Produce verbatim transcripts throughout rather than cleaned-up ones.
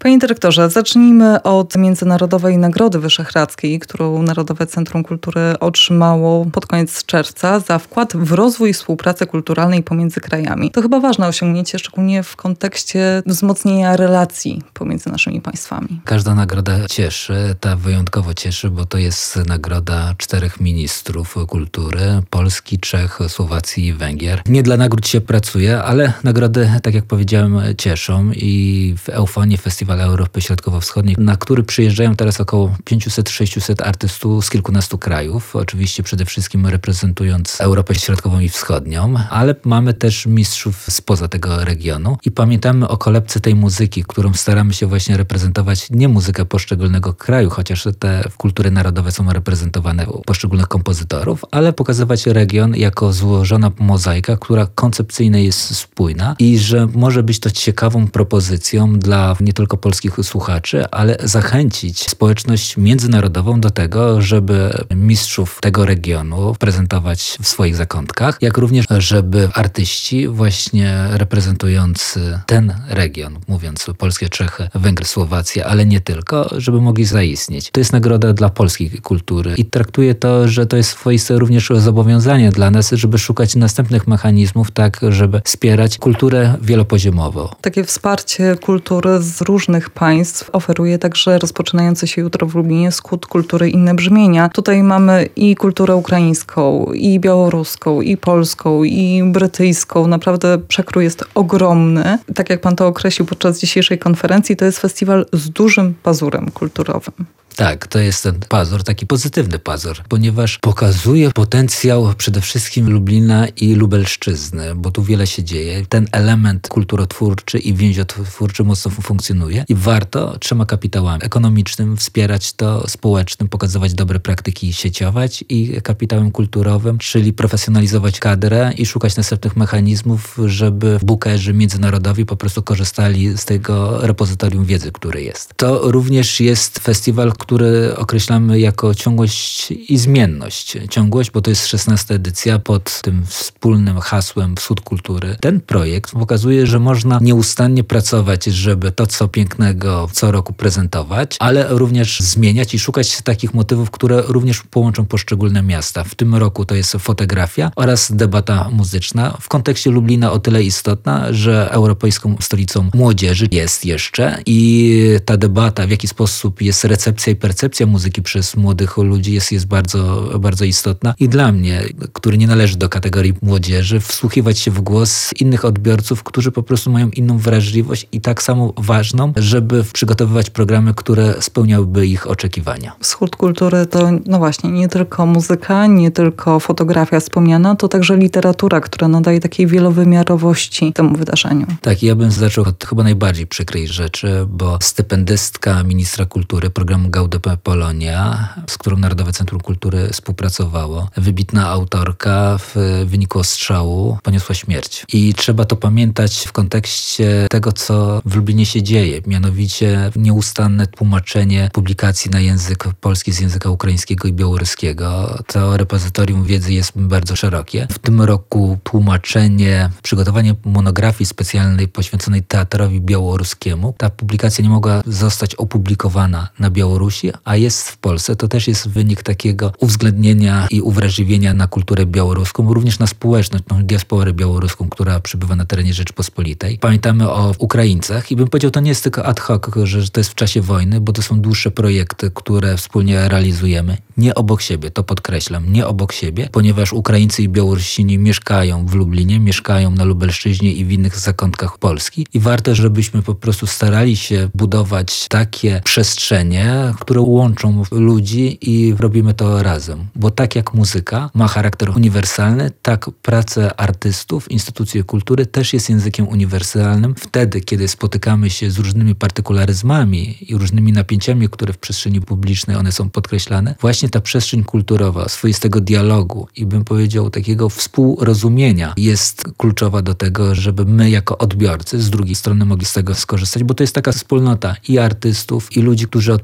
Panie dyrektorze, zacznijmy od Międzynarodowej Nagrody Wyszehradzkiej, którą Narodowe Centrum Kultury otrzymało pod koniec czerwca za wkład w rozwój współpracy kulturalnej pomiędzy krajami. To chyba ważne osiągnięcie, szczególnie w kontekście wzmocnienia relacji pomiędzy naszymi państwami. Każda nagroda cieszy, ta wyjątkowo cieszy, bo to jest nagroda czterech ministrów kultury: Polski, Czech, Słowacji i Węgier. Nie dla nagród się pracuje, ale nagrody, tak jak powiedziałem, cieszą i w Eufonii, Festiwal Europy Środkowo-Wschodniej, na który przyjeżdżają teraz około pięćset sześćset artystów z kilkunastu krajów, oczywiście przede wszystkim reprezentując Europę Środkową i Wschodnią, ale mamy też mistrzów spoza tego regionu i pamiętamy o kolebce tej muzyki, którą staramy się właśnie reprezentować, nie muzykę poszczególnego kraju, chociaż te kultury narodowe są reprezentowane u poszczególnych kompozytorów, ale pokazywać region jako złożona mozaika, która koncepcyjnie jest spójna i że może być to ciekawą propozycją dla nie tylko polskich słuchaczy, ale zachęcić społeczność międzynarodową do tego, żeby mistrzów tego regionu prezentować w swoich zakątkach, jak również, żeby artyści właśnie reprezentujący ten region, mówiąc Polskę, Czechy, Węgry, Słowację, ale nie tylko, żeby mogli zaistnieć. To jest nagroda dla polskiej kultury i traktuję to, że to jest swoiste również zobowiązanie dla nas, żeby szukać następnych mechanizmów, tak żeby wspierać kulturę wielopoziomową. Takie wsparcie kultury z różnych państw oferuje także rozpoczynający się jutro w Lublinie Skut Kultury Inne Brzmienia. Tutaj mamy i kulturę ukraińską, i białoruską, i polską, i brytyjską. Naprawdę przekrój jest ogromny. Tak jak pan to określił podczas dzisiejszej konferencji, to jest festiwal z dużym pazurem kulturowym. Tak, to jest ten pazur, taki pozytywny pazur, ponieważ pokazuje potencjał przede wszystkim Lublina i Lubelszczyzny, bo tu wiele się dzieje. Ten element kulturotwórczy i więziotwórczy mocno funkcjonuje i warto trzema kapitałami: ekonomicznym wspierać to, społecznym pokazywać dobre praktyki, sieciować, i kapitałem kulturowym, czyli profesjonalizować kadrę i szukać następnych mechanizmów, żeby bookerzy międzynarodowi po prostu korzystali z tego repozytorium wiedzy, który jest. To również jest festiwal, który określamy jako ciągłość i zmienność. Ciągłość, bo to jest szesnasta edycja pod tym wspólnym hasłem Wschód Kultury. Ten projekt pokazuje, że można nieustannie pracować, żeby to, co pięknego co roku prezentować, ale również zmieniać i szukać takich motywów, które również połączą poszczególne miasta. W tym roku to jest fotografia oraz debata muzyczna. W kontekście Lublina o tyle istotna, że europejską stolicą młodzieży jest jeszcze i ta debata, w jaki sposób jest recepcja i percepcja muzyki przez młodych ludzi jest, jest bardzo, bardzo istotna. I dla mnie, który nie należy do kategorii młodzieży, wsłuchiwać się w głos innych odbiorców, którzy po prostu mają inną wrażliwość i tak samo ważną, żeby przygotowywać programy, które spełniałyby ich oczekiwania. Wschód Kultury to, no właśnie, nie tylko muzyka, nie tylko fotografia wspomniana, to także literatura, która nadaje takiej wielowymiarowości temu wydarzeniu. Tak, ja bym zaczął od chyba najbardziej przykrej rzeczy, bo stypendystka ministra kultury programu Gaudeamus Polonia, z którą Narodowe Centrum Kultury współpracowało, wybitna autorka, w wyniku ostrzału poniosła śmierć. I trzeba to pamiętać w kontekście tego, co w Lublinie się dzieje, mianowicie nieustanne tłumaczenie publikacji na język polski z języka ukraińskiego i białoruskiego. To repozytorium wiedzy jest bardzo szerokie. W tym roku tłumaczenie, przygotowanie monografii specjalnej poświęconej teatrowi białoruskiemu. Ta publikacja nie mogła zostać opublikowana na Białorusi, a jest w Polsce. To też jest wynik takiego uwzględnienia i uwrażliwienia na kulturę białoruską, również na społeczność, na diasporę białoruską, która przybywa na terenie Rzeczypospolitej. Pamiętamy o Ukraińcach i bym powiedział, to nie jest tylko ad hoc, że to jest w czasie wojny, bo to są dłuższe projekty, które wspólnie realizujemy. Nie obok siebie, to podkreślam, nie obok siebie, ponieważ Ukraińcy i Białorusini mieszkają w Lublinie, mieszkają na Lubelszczyźnie i w innych zakątkach Polski i warto, żebyśmy po prostu starali się budować takie przestrzenie, które łączą ludzi i robimy to razem. Bo tak jak muzyka ma charakter uniwersalny, tak praca artystów, instytucje kultury też jest językiem uniwersalnym. Wtedy, kiedy spotykamy się z różnymi partykularyzmami i różnymi napięciami, które w przestrzeni publicznej one są podkreślane, właśnie ta przestrzeń kulturowa, swoistego dialogu i bym powiedział takiego współrozumienia jest kluczowa do tego, żeby my jako odbiorcy z drugiej strony mogli z tego skorzystać, bo to jest taka wspólnota i artystów, i ludzi, którzy odpowiedzialni są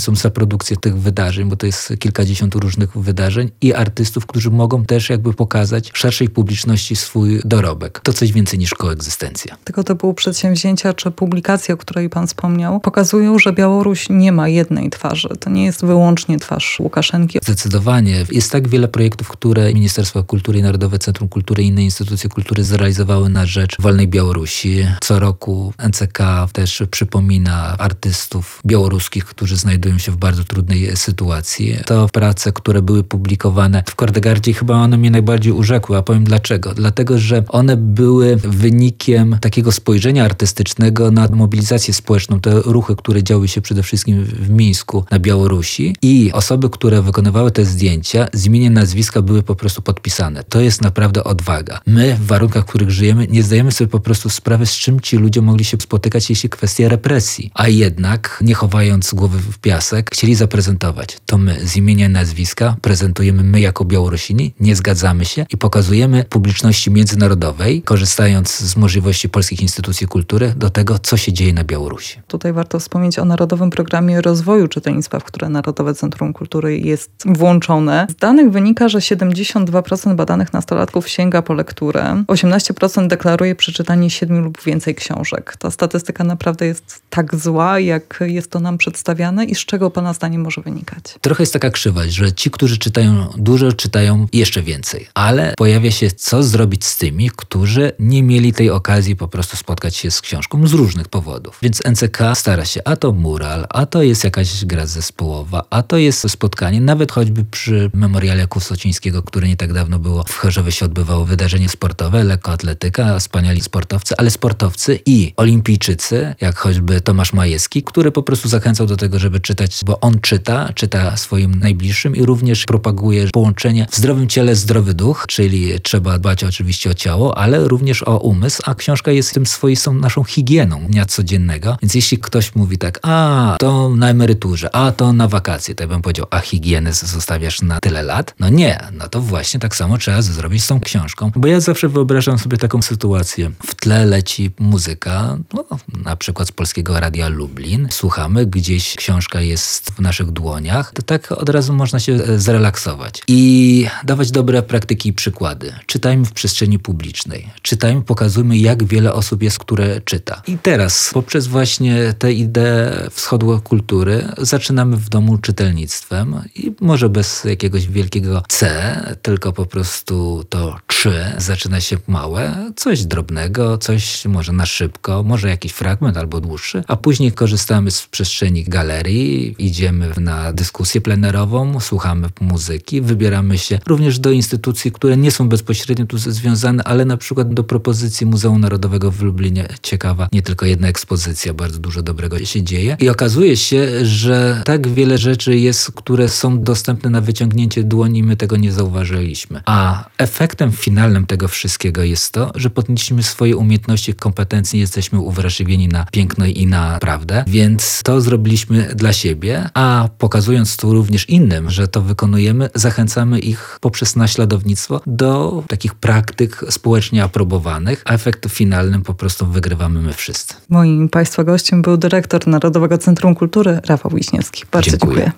są za produkcję tych wydarzeń, bo to jest kilkadziesiąt różnych wydarzeń i artystów, którzy mogą też jakby pokazać szerszej publiczności swój dorobek. To coś więcej niż koegzystencja. Tego typu przedsięwzięcia czy publikacje, o której pan wspomniał, pokazują, że Białoruś nie ma jednej twarzy. To nie jest wyłącznie twarz Łukaszenki. Zdecydowanie. Jest tak wiele projektów, które Ministerstwo Kultury i Narodowe Centrum Kultury i inne instytucje kultury zrealizowały na rzecz wolnej Białorusi. Co roku N C K też przypomina artystów białoruskich, którzy znajdują się w bardzo trudnej sytuacji. To prace, które były publikowane w Kordegardzie, chyba one mnie najbardziej urzekły, a powiem dlaczego. Dlatego, że one były wynikiem takiego spojrzenia artystycznego na mobilizację społeczną, te ruchy, które działy się przede wszystkim w Mińsku, na Białorusi i osoby, które wykonywały te zdjęcia, z imienia nazwiska były po prostu podpisane. To jest naprawdę odwaga. My w warunkach, w których żyjemy, nie zdajemy sobie po prostu sprawy, z czym ci ludzie mogli się spotykać, jeśli kwestia represji. A jednak, nie chowając głowy w piasek, chcieli zaprezentować. To my z imienia nazwiska prezentujemy my jako Białorusini, nie zgadzamy się i pokazujemy publiczności międzynarodowej, korzystając z możliwości polskich instytucji kultury, do tego, co się dzieje na Białorusi. Tutaj warto wspomnieć o Narodowym Programie Rozwoju Czytelnictwa, w które Narodowe Centrum Kultury jest włączone. Z danych wynika, że siedemdziesiąt dwa procent badanych nastolatków sięga po lekturę, osiemnaście procent deklaruje przeczytanie siedmiu lub więcej książek. Ta statystyka naprawdę jest tak zła, jak jest to nam przedstawiane i z czego pana zdaniem może wynikać? Trochę jest taka krzywość, że ci, którzy czytają dużo, czytają jeszcze więcej. Ale pojawia się, co zrobić z tymi, którzy nie mieli tej okazji po prostu spotkać się z książką z różnych powodów. Więc N C K stara się, a to mural, a to jest jakaś gra zespołowa, a to jest spotkanie, nawet choćby przy memoriale Kusocińskiego, które nie tak dawno było w Chorzowie, się odbywało wydarzenie sportowe, lekkoatletyka, wspaniali sportowcy, ale sportowcy i olimpijczycy, jak choćby Tomasz Majewski, który po prostu zachęcał do tego, żeby czytać, bo on czyta, czyta swoim najbliższym i również propaguje połączenie w zdrowym ciele, zdrowy duch, czyli trzeba dbać oczywiście o ciało, ale również o umysł, a książka jest tym swoistą naszą higieną dnia codziennego. Więc jeśli ktoś mówi tak, a to na emeryturze, a to na wakacje, to ja bym powiedział, a higienę zostawiasz na tyle lat? No nie, no to właśnie tak samo trzeba zrobić z tą książką, bo ja zawsze wyobrażam sobie taką sytuację. W tle leci muzyka, no, na przykład z Polskiego Radia Lublin, słuchamy, gdzieś książka jest w naszych dłoniach, to tak od razu można się zrelaksować i dawać dobre praktyki i przykłady. Czytajmy w przestrzeni publicznej. Czytajmy, pokazujmy, jak wiele osób jest, które czyta. I teraz, poprzez właśnie tę ideę wschodu kultury, zaczynamy w domu czytelnictwem i może bez jakiegoś wielkiego C, tylko po prostu to trzy zaczyna się małe, coś drobnego, coś może na szybko, może jakiś fragment albo dłuższy, a później korzystamy z przestrzeni galerii, idziemy na dyskusję plenerową, słuchamy muzyki, wybieramy się również do instytucji, które nie są bezpośrednio tu związane, ale na przykład do propozycji Muzeum Narodowego w Lublinie. Ciekawa, nie tylko jedna ekspozycja, bardzo dużo dobrego się dzieje. I okazuje się, że tak wiele rzeczy jest, które są dostępne na wyciągnięcie dłoni, my tego nie zauważyliśmy. A efektem finalnym tego wszystkiego jest to, że podnieśliśmy swoje umiejętności, kompetencje, jesteśmy uwrażliwieni na piękno i na prawdę, więc to zrobiliśmy dla siebie, a pokazując to również innym, że to wykonujemy, zachęcamy ich poprzez naśladownictwo do takich praktyk społecznie aprobowanych, a efektem finalnym po prostu wygrywamy my wszyscy. Moim Państwa gościem był dyrektor Narodowego Centrum Kultury Rafał Wiśniewski. Bardzo dziękuję. dziękuję.